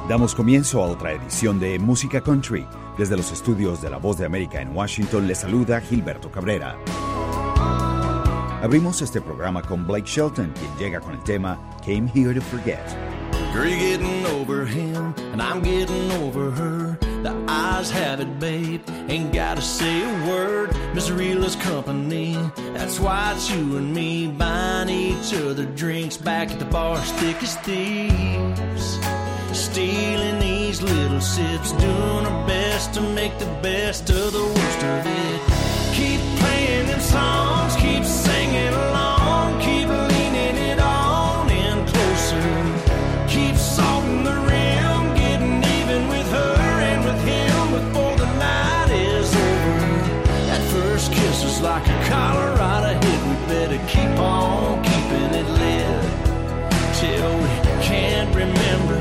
Damos comienzo a otra edición de Música Country. Desde los estudios de La Voz de América en Washington les saluda Gilberto Cabrera. Abrimos este programa con Blake Shelton, quien llega con el tema Came Here to Forget. Girl, you're getting over him, and I'm getting over her. The eyes have it, babe, ain't gotta say a word. Misery loves company, that's why it's you and me buying each other drinks back at the bar, thick as thieves. Stealing these little sips, doing our best to make the best of the worst of it. Keep playing them songs, keep singing along, keep leaning it on in closer. Keep salting the rim, getting even with her and with him before the night is over. That first kiss was like a Colorado hit. We better keep on keeping it lit till we can't remember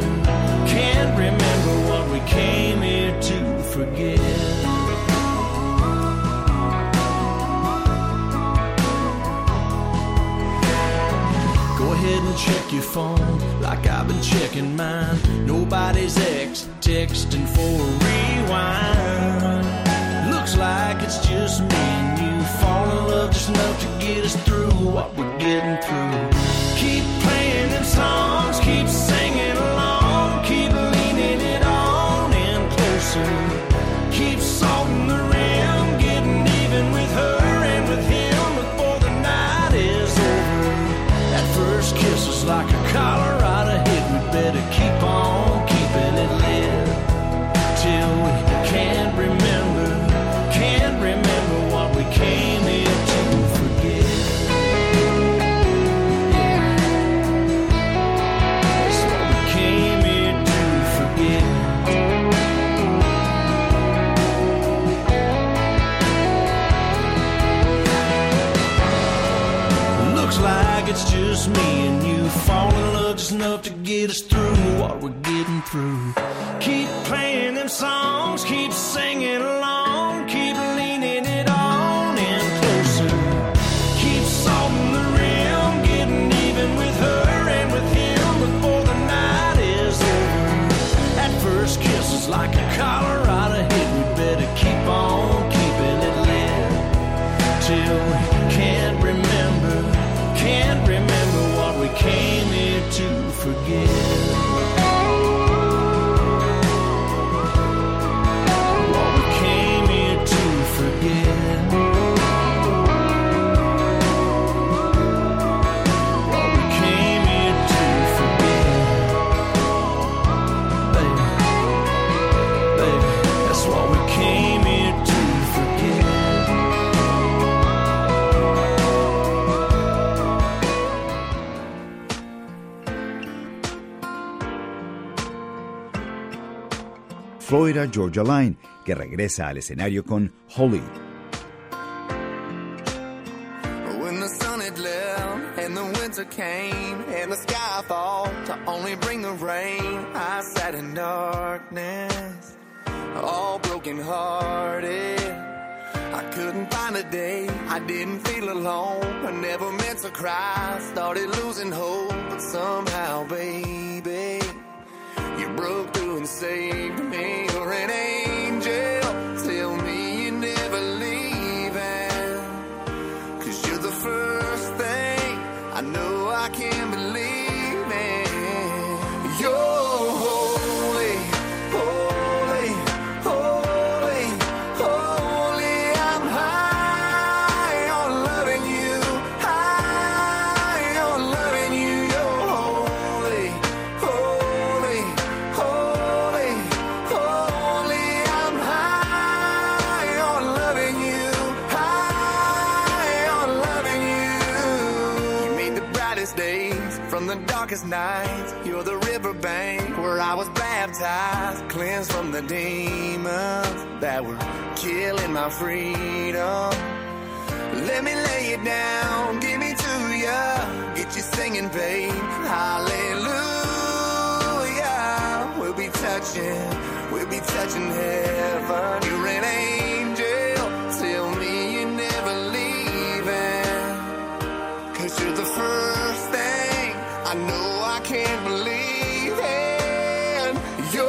what we came here to forget. Go ahead and check your phone like I've been checking mine. Nobody's texting for a rewind. Looks like it's just me and you. Fall in love just enough to get us through what we're getting through. Keep playing them songs, keep singing along, keep leaning it on in closer. Keep salting the rim, getting even with her and with him before the night is over. That first kiss was like a Colorado hit. We better keep on keeping it lit till we can't remember what we came here to forget. That's what we came here to forget. Looks like it's just me and you. Fall in love just enough to get us through what we're getting through. Keep playing them songs, keep singing along, keep leaning it on in closer. Keep salting the rim, getting even with her and with him before the night is over. That first kiss was like a Colorado hit. We better keep on keeping it lit till we can't remember what we came here to forget. What we came here to forget. What we came here to forget. Baby, baby, that's what we came here to forget. Florida Georgia Line, que regresa al escenario con Holly. When the sun had left and the winter came and the sky fall to only bring the rain, I sat in darkness, all broken hearted. I couldn't find a day, I didn't feel alone. I never meant to cry, started losing hope, but somehow, baby, you broke through and saved me. You're an angel. Tell me you're never leaving, 'cause you're the first thing I know I can believe in. You're holy, holy, holy, holy. I'm high on loving you, high on loving you. You're holy, holy, holy, holy. I'm high on loving you, high on loving you. You made the brightest days from the darkest nights. You're the riverbank where I was baptized, cleansed from the demons that were killing my freedom. Let me lay it down, give me to ya, get you singing, babe. Hallelujah. We'll be touching heaven. You're an angel. Tell me you're never leaving, 'cause you're the first thing I know I can't believe in. You're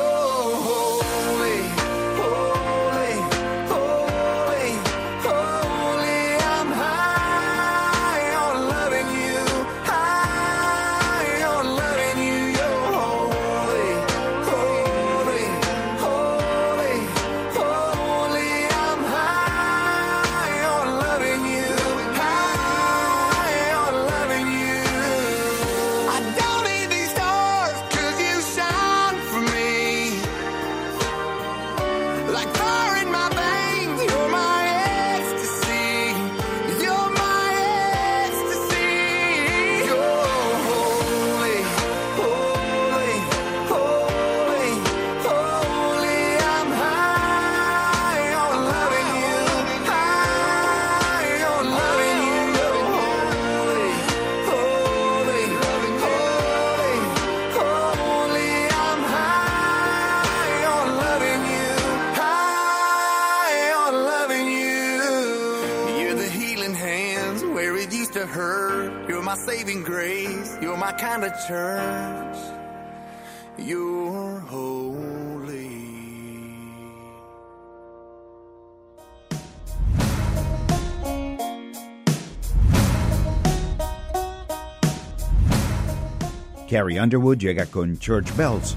healing hands where it used to hurt. You're my saving grace. You're my kind of church. You're holy. Carrie Underwood llega con Church Bells.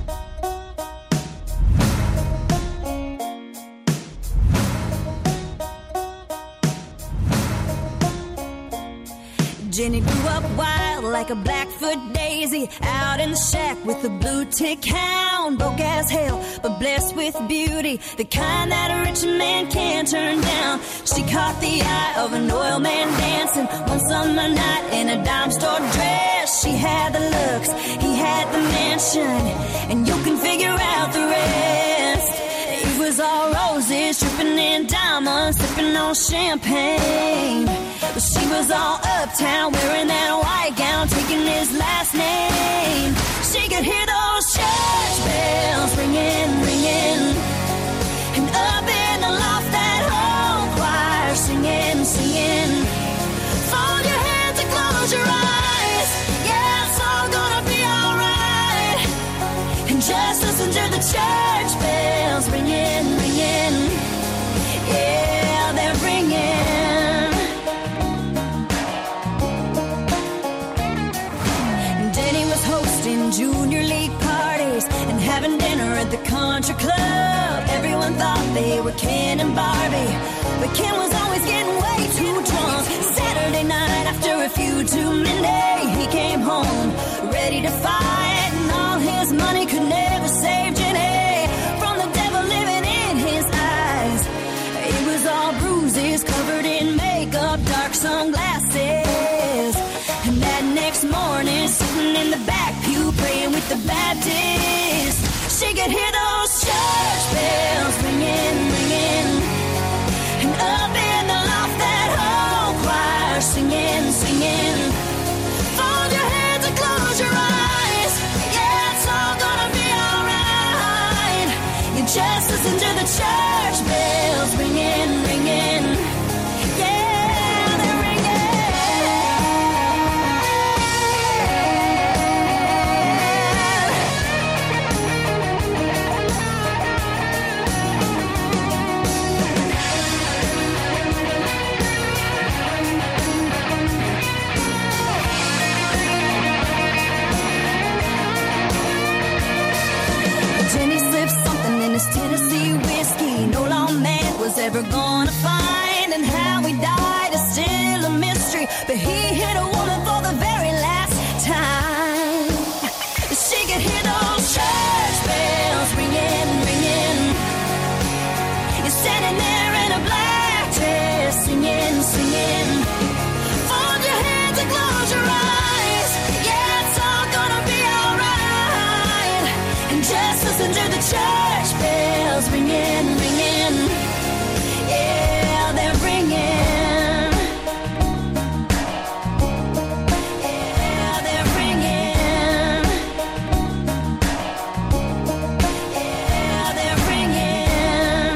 Jenny grew up wild like a Blackfoot daisy, out in the shack with a blue tick hound. Broke as hell, but blessed with beauty, the kind that a rich man can't turn down. She caught the eye of an oil man dancing one summer night in a dime store dress. She had the looks, he had the mansion, and you can figure out the rest. It was all roses, dripping in diamonds, sipping on champagne. But she was all uptown, wearing that white gown, taking his last name. She could hear those church bells ringing, ringing, and up in the loft that whole choir singing, singing. Fold your hands and close your eyes, yeah, it's all gonna be alright. And just listen to the church bells ringing, ringing, yeah, they're ringing. Hosting junior league parties and having dinner at the country club. Everyone thought they were Ken and Barbie, but Ken was always getting way too drunk. Saturday night after a few too many, he came home ready to fight, and all his money could never save Jenny from the devil living in his eyes. It was all bruises, covered in makeup, dark sunglasses. And that next morning, sitting in the back pew, praying with the Baptist, she could hear those church bells ringing, ringing, and up in the loft that whole choir singing, singing. Fold your hands and close your eyes, yeah, it's all gonna be alright. You just listen to the church bells ringing, ringing, yeah. Tennessee whiskey, no lawman was ever gonna find, and how he died is still a mystery, but he hit a woman for the very last time. She could hear those church bells ringing, ringing. You're standing there in a black dress, singing, singing. Fold your hands and close your eyes, yeah, it's all gonna be alright. And just listen to the church bells ringing, ringing, yeah, they're ringing, yeah, they're ringing, yeah, they're ringing,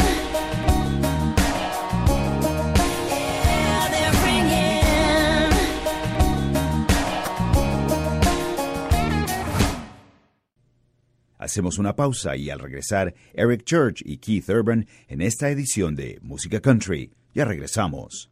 yeah, they're ringing. Hacemos una pausa y al regresar, Eric Church y Keith Urban en esta edición de Música Country. Ya regresamos.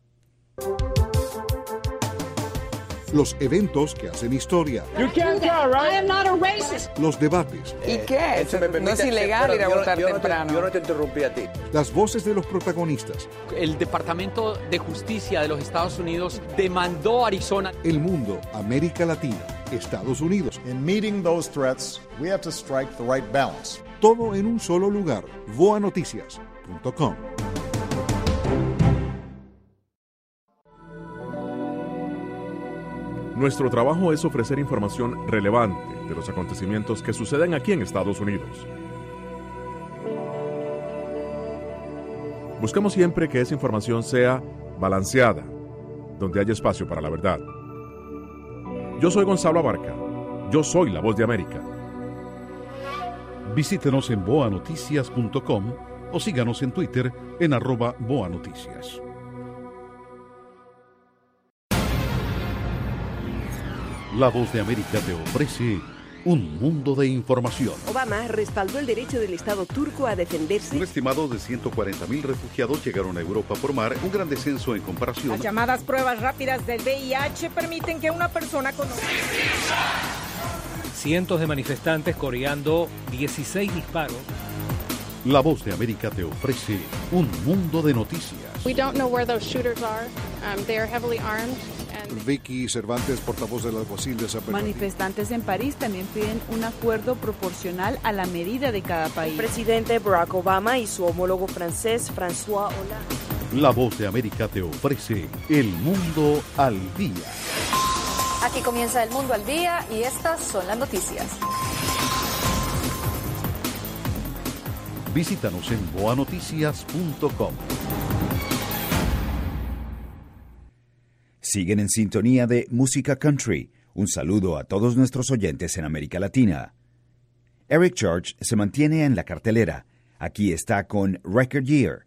Los eventos que hacen historia. You can't go, right? I am not a racist. Los debates. ¿Y qué? No es ilegal ir a votar temprano. Yo no te interrumpí a ti. Las voces de los protagonistas. El Departamento de Justicia de los Estados Unidos demandó a Arizona. El mundo, América Latina, Estados Unidos. In meeting those threats, we have to strike the right balance. Todo en un solo lugar. voanoticias.com. Nuestro trabajo es ofrecer información relevante de los acontecimientos que suceden aquí en Estados Unidos. Buscamos siempre que esa información sea balanceada, donde haya espacio para la verdad. Yo soy Gonzalo Abarca. Yo soy la Voz de América. Visítenos en voanoticias.com o síganos en Twitter en @voanoticias. La Voz de América te ofrece un mundo de información. Obama respaldó el derecho del Estado turco a defenderse. Un estimado de 140.000 refugiados llegaron a Europa por mar, un gran descenso en comparación. Las llamadas pruebas rápidas del VIH permiten que una persona conozca. Cientos de manifestantes coreando 16 disparos. La Voz de América te ofrece un mundo de noticias. We don't know where those shooters are. They are heavily armed. Vicky Cervantes, portavoz del alguacil de San Bernardino. Manifestantes en París también piden un acuerdo proporcional a la medida de cada país. El presidente Barack Obama y su homólogo francés François Hollande. La Voz de América te ofrece El Mundo al Día. Aquí comienza El Mundo al Día y estas son las noticias. Visítanos en boanoticias.com. Siguen en sintonía de Música Country. Un saludo a todos nuestros oyentes en América Latina. Eric Church se mantiene en la cartelera. Aquí está con Record Year.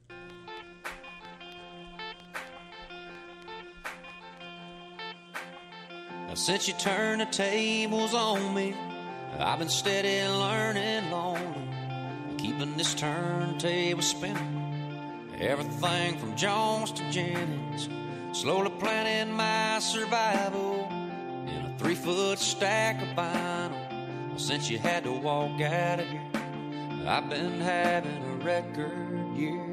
Since you turned the tables on me, I've been steady learning lonely, keeping this turntable spinning. Everything from Jones to Jennings, slowly planning my survival in a 3-foot stack of vinyl. Since you had to walk out of here, I've been having a record year.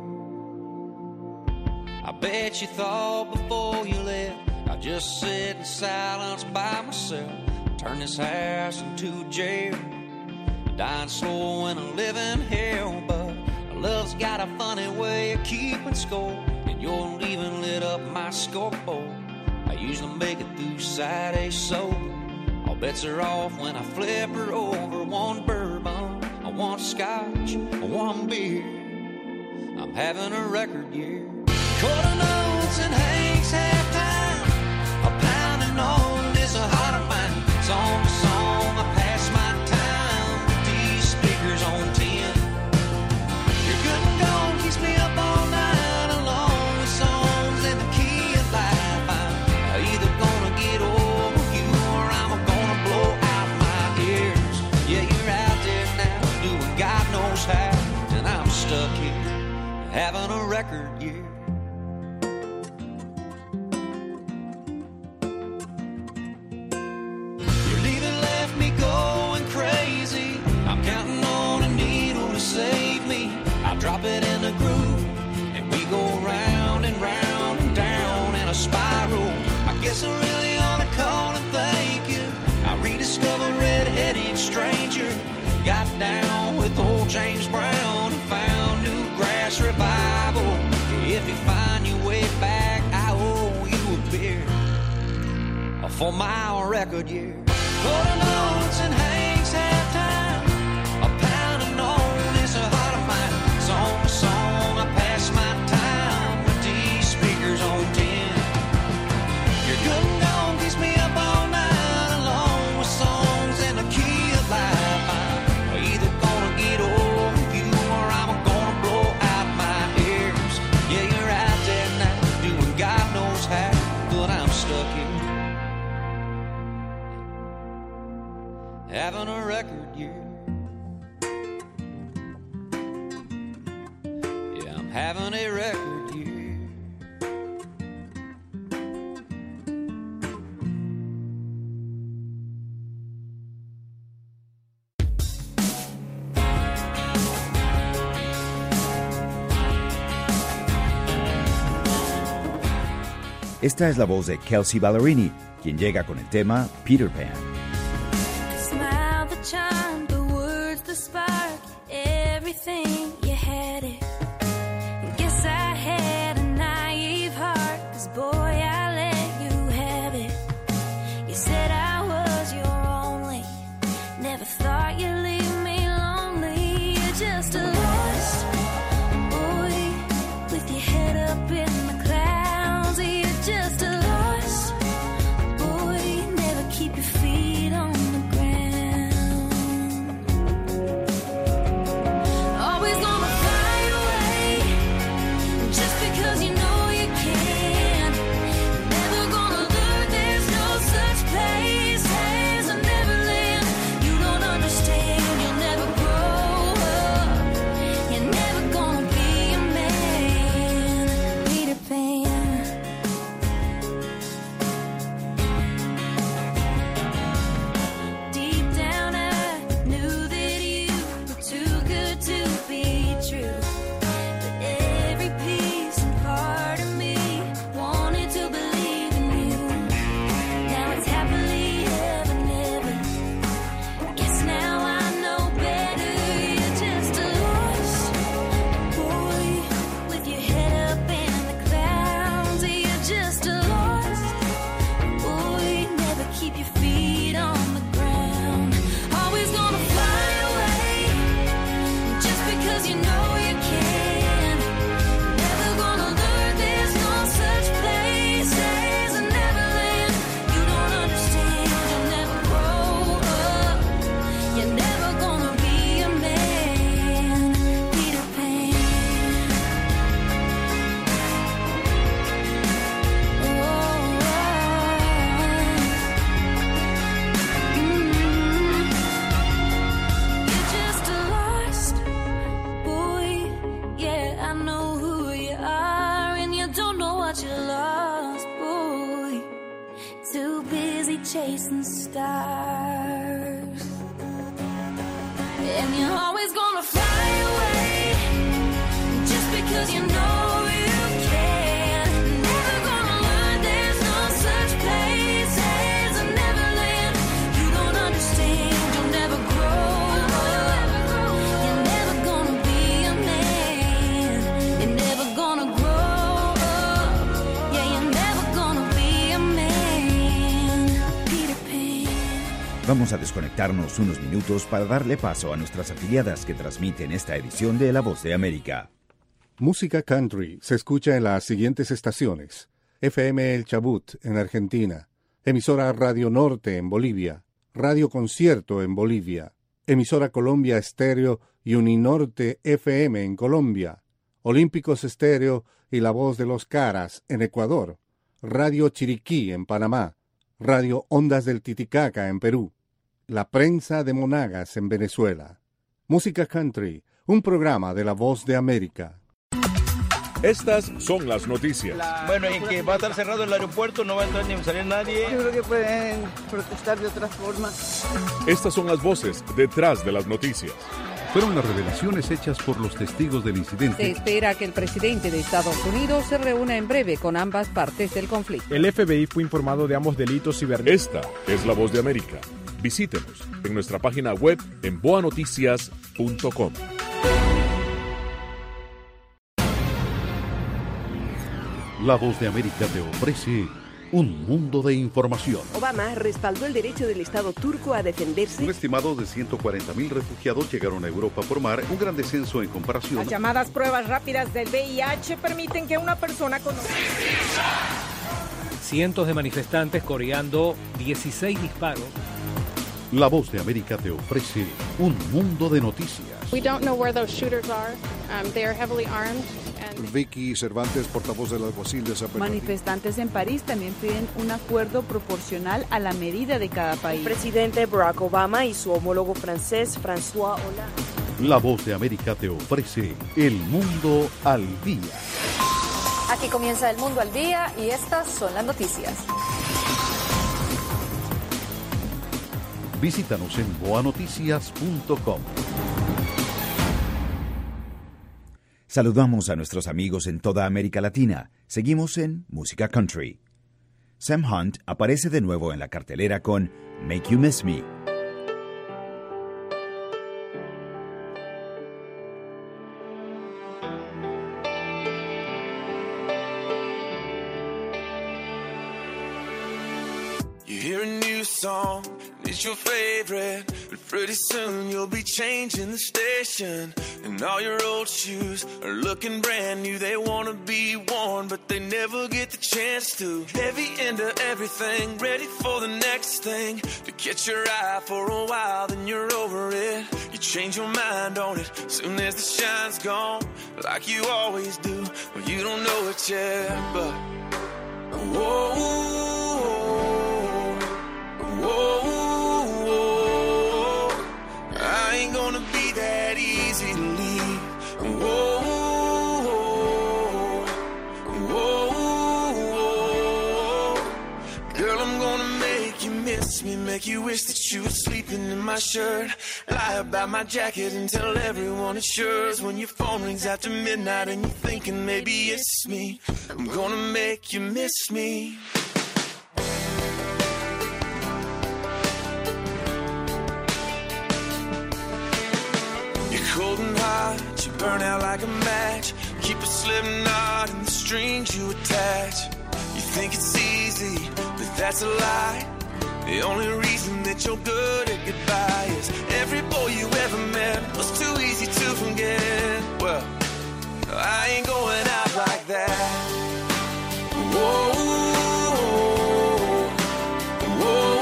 I bet you thought before you left I'd just sit in silence by myself, turn this house into jail, dying slow in a living hell. But love's got a funny way of keeping score, and your leaving lit up my scoreboard. I usually make it through side A sober. All bets are off when I flip her over. One bourbon, one scotch, one beer. I'm having a record year. Quarter notes and Hank's halftime, a pounding on this heart of mine. Song to song, I pass my time with these speakers on 10. Your good and gold keeps me up all night, along with songs in the key of life. I'm either gonna get over you or I'm gonna blow out my ears. Yeah, you're out there now, doing God knows how, and I'm stuck here, having a record year. Drop it in the groove, and we go round and round and down in a spiral. I guess I really ought to call and thank you. I rediscovered Red-Headed Stranger, got down with old James Brown, and found new grass revival. If you find your way back, I owe you a beer for my record year. Quarter notes and Hank's halftime, a pounding on this heart of mine. Song to song, I pass my time with these speakers on 10. Your good and gone keeps me up all night, along with songs in the key of life. I'm either gonna get over you or I'm gonna blow out my ears. Yeah, you're out there now, doing God knows how, but I'm stuck here, having a record year. Having a record year. Esta es la voz de Kelsey Ballerini, quien llega con el tema Peter Pan. Smile, the charm, the words, the spark, everything, you had it. Guess I had a naive heart, 'cause boy, I let you have it. You said I was your only, never thought you'd leave me lonely. You're just a lost boy, with your head up in the clouds. You're just a lost boy, never keep your feet on the ground. Always gonna chasing stars. And you're always gonna fly away just because you know you can. Never gonna learn there's no such place as a Neverland. You don't understand, you'll never grow up. You're never gonna be a man. You're never gonna grow up. Yeah, you're never gonna be a man. Peter Pan. Vamos a desconectarnos unos minutos para darle paso a nuestras afiliadas que transmiten esta edición de La Voz de América. Música country se escucha en las siguientes estaciones: FM El Chubut en Argentina, emisora Radio Norte en Bolivia, Radio Concierto en Bolivia, emisora Colombia Estéreo y Uninorte FM en Colombia, Olímpicos Estéreo y La Voz de los Caras en Ecuador, Radio Chiriquí en Panamá, Radio Ondas del Titicaca en Perú, La Prensa de Monagas en Venezuela. Música country, un programa de La Voz de América. Estas son las noticias. Bueno, en que va a estar cerrado el aeropuerto, no va a entrar ni salir nadie. Yo creo que pueden protestar de otra forma. Estas son las voces detrás de las noticias. Fueron las revelaciones hechas por los testigos del incidente. Se espera que el presidente de Estados Unidos se reúna en breve con ambas partes del conflicto. El FBI fue informado de ambos delitos cibernéticos. Esta es La Voz de América. Visítenos en nuestra página web en boanoticias.com. La Voz de América te ofrece un mundo de información. Obama respaldó el derecho del Estado turco a defenderse. Un estimado de 140.000 refugiados llegaron a Europa por mar, un gran descenso en comparación. Las llamadas pruebas rápidas del VIH permiten que una persona conozca. Cientos de manifestantes coreando 16 disparos. La Voz de América te ofrece un mundo de noticias. We don't know where those shooters are. They are heavily armed. Vicky Cervantes, portavoz del alguacil de Zapopan. Manifestantes en París también piden un acuerdo proporcional a la medida de cada país. El presidente Barack Obama y su homólogo francés, François Hollande. La Voz de América te ofrece El Mundo al Día. Aquí comienza El Mundo al Día y estas son las noticias. Visítanos en boanoticias.com. Saludamos a nuestros amigos en toda América Latina. Seguimos en Música Country. Sam Hunt aparece de nuevo en la cartelera con Make You Miss Me. You hear a new song, it's your favorite, but pretty soon you'll be changing the station. And all your old shoes are looking brand new. They wanna be worn, but they never get the chance to. Heavy into everything, ready for the next thing. To catch your eye for a while, then you're over it. You change your mind on it, soon as the shine's gone, like you always do. Well, you don't know it yet, but whoa. Whoa, I ain't gonna be that easy to leave. Whoa, whoa, girl, I'm gonna make you miss me, make you wish that you were sleeping in my shirt. Lie about my jacket and tell everyone it's yours. When your phone rings after midnight and you're thinking maybe it's me, I'm gonna make you miss me. Cold and hot, you burn out like a match. Keep a slip knot in the strings you attach. You think it's easy, but that's a lie. The only reason that you're good at goodbye is every boy you ever met was too easy to forget. Well, I ain't going out like that. Whoa, whoa.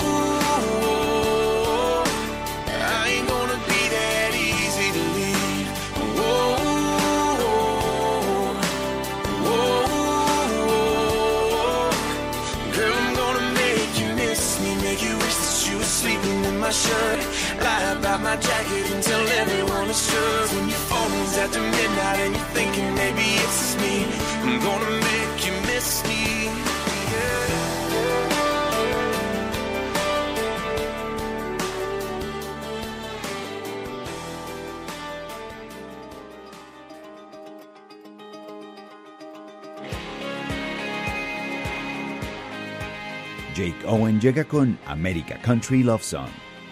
My shirt, lie about my jacket and tell everyone it's yours. When your phone rings after midnight and you're thinking maybe it's me, I'm gonna make you miss me. Yeah. Jake Owen llega con America Country Love Song.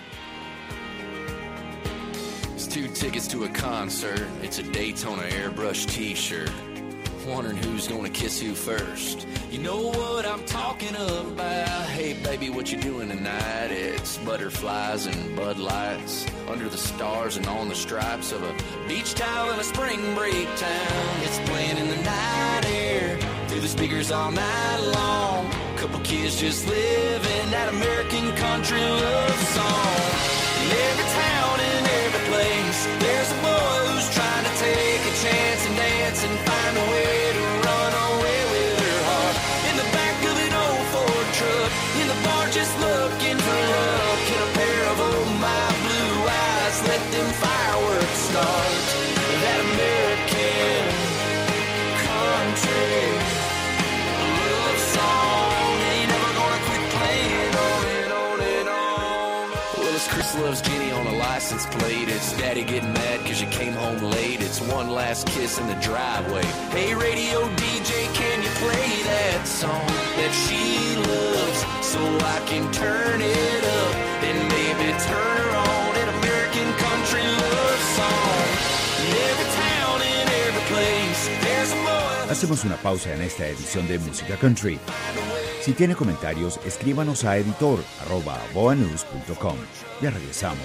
It's 2 tickets to a concert. It's a Daytona airbrush t-shirt. Wondering who's gonna kiss who first. You know what I'm talking about. Hey baby, what you doing tonight? It's butterflies and Bud Lights under the stars and on the stripes of a beach towel in a spring break town. It's playing in the night air through the speakers all night long. Couple kids just living that American country love song. In every town, in every place, there's a boy who's trying to take a chance and dance and find a way to run away with her heart. In the back of an old Ford truck, in the bar just looking for love. Can a pair of oh my blue eyes let them fireworks start? That American country love song ain't never gonna quit playing on and on and on. Well, it's Chris loves Jenny on a license plate. It's Daddy getting mad cause you came home late. It's one last kiss in the driveway. Hey radio DJ, can you play that song that she loves so I can turn it up and maybe turn her on an American country love song. In every town, in every place, there's a boy. Hacemos una pausa en esta edición de Música Country. Si tiene comentarios, escríbanos a editor@boanews.com. Ya regresamos.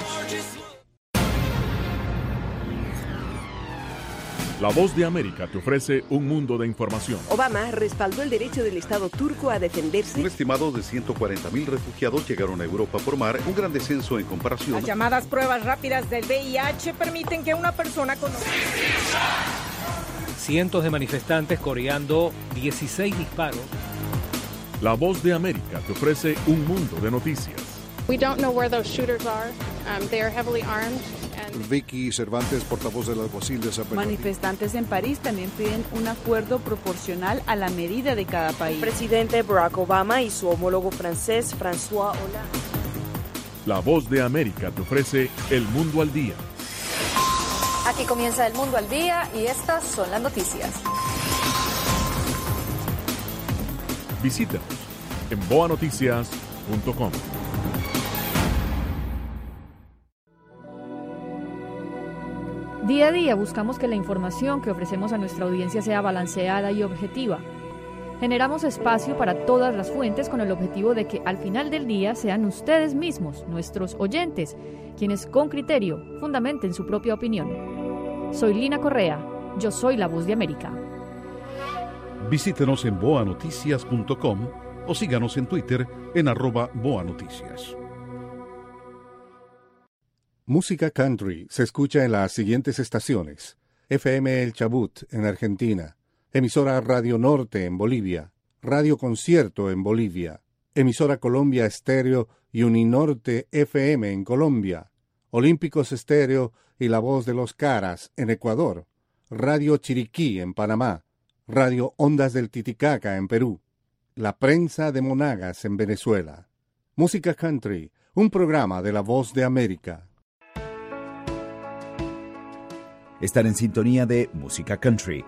La Voz de América te ofrece un mundo de información. Obama respaldó el derecho del Estado turco a defenderse. Un estimado de 140.000 refugiados llegaron a Europa por mar, un gran descenso en comparación. Las llamadas pruebas rápidas del VIH permiten que una persona conozca. Cientos de manifestantes coreando 16 disparos. La Voz de América te ofrece un mundo de noticias. We don't know where those shooters are. They are heavily armed. Vicky Cervantes, portavoz del alguacil de San Bernardino. Manifestantes en París también piden un acuerdo proporcional a la medida de cada país. El presidente Barack Obama y su homólogo francés François Hollande. La Voz de América te ofrece El Mundo al Día. Aquí comienza El Mundo al Día y estas son las noticias. Visítanos en boanoticias.com. Día a día buscamos que la información que ofrecemos a nuestra audiencia sea balanceada y objetiva. Generamos espacio para todas las fuentes con el objetivo de que al final del día sean ustedes mismos, nuestros oyentes, quienes con criterio fundamenten su propia opinión. Soy Lina Correa, yo soy la Voz de América. Visítenos en boanoticias.com o síganos en Twitter en @boanoticias. Música Country se escucha en las siguientes estaciones: FM El Chubut en Argentina, emisora Radio Norte en Bolivia, Radio Concierto en Bolivia, emisora Colombia Estéreo y Uninorte FM en Colombia, Olímpicos Estéreo y La Voz de los Caras en Ecuador, Radio Chiriquí en Panamá, Radio Ondas del Titicaca en Perú, La Prensa de Monagas en Venezuela. Música Country, un programa de La Voz de América. Están en sintonía de Música Country.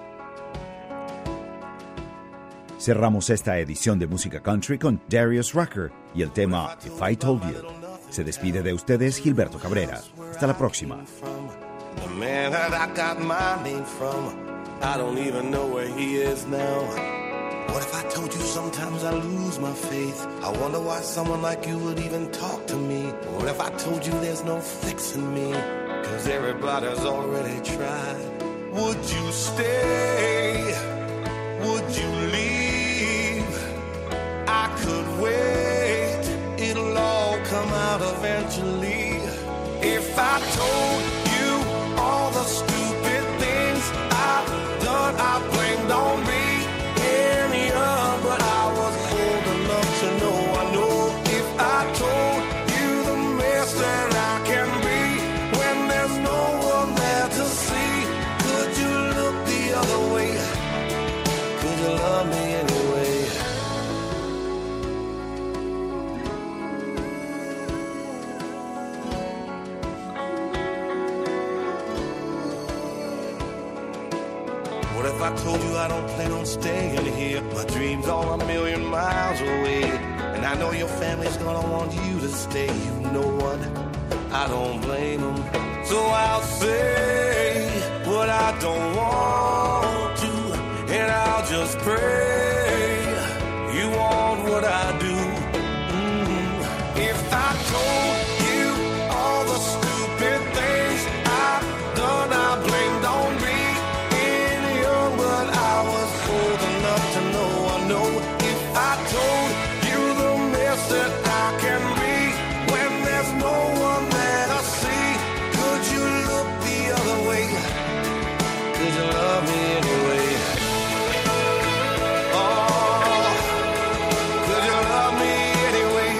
Cerramos esta edición de Música Country con Darius Rucker y el tema If I Told You. Se despide de ustedes Gilberto Cabrera. Hasta la próxima. The man that I got my name from, I don't even know where he is now. What if I told you sometimes I lose my faith? I wonder why someone like you would even talk to me. What if I told you there's no fixing me? 'Cause everybody's already tried. Would you stay? Would you leave? I could wait. It'll all come out eventually. If I told you all the stupid things I've done, I blamed on me. But I was old enough to know. I know if I told you the mess that I can be when there's no one there to see, could you look the other way? Could you love me anyway? What if I told you I don't plan on staying here? My dreams are a million miles away, And I know your family's gonna want you to stay. You know what? I don't blame them. So I'll say what I don't want to, and I'll just pray you want what I do. If I told you all the stupid things I've done, I blamed on being young, but I was old enough to know. I know if I told you the mess that I can be when there's no one there to see, could you look the other way? Could you love me anyway? Oh, could you love me anyway?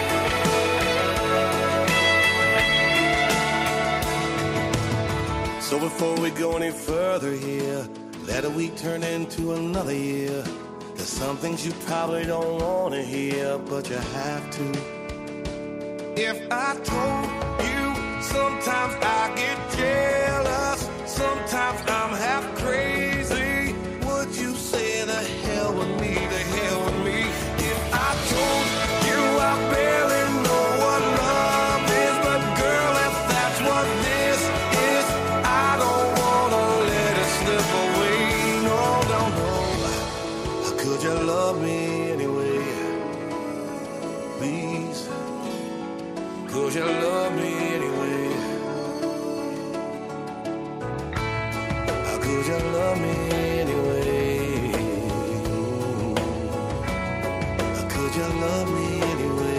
So before we go any further here, let a week turn into another year. There's some things you probably don't want to hear, but you have to. If I told you sometimes I get jealous, sometimes I'm half crazy, would you say the hell with me, the hell with me? If I told you I barely know what love is, but girl, if that's what this is, I don't wanna let it slip away. No, no, no. Could you love me anyway? Please. Could you love me anyway? Could you love me anyway? Could you love me anyway?